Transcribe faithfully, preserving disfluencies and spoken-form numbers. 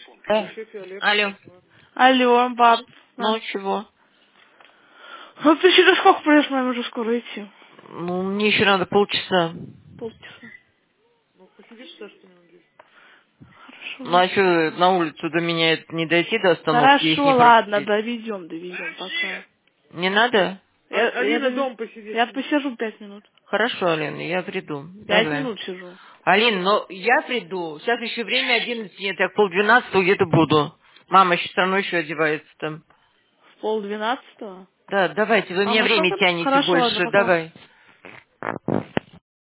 Э, Алло. Алло, баб. Ну, Да. чего? Ну ты через сколько придешь, нам уже скоро идти? Ну, мне еще надо полчаса. Полчаса. Ну, Хорошо. а что, на улицу до меня это не дойти до остановки, их Хорошо, не ладно, пропустить? доведем, доведем пока. Не надо? Я, я, Алина, дом посидишь. Я посижу пять минут. Хорошо, Алина, я приду. Пять Давай. минут сижу. Алин, но я приду. Сейчас еще время одиннадцать, нет, я к полдвенадцатого где-то буду. Мама еще все равно еще одевается там. В пол двенадцатого? Да, давайте, вы А мне ну что время ты? тянете Хорошо, ладно, больше, пока. давай.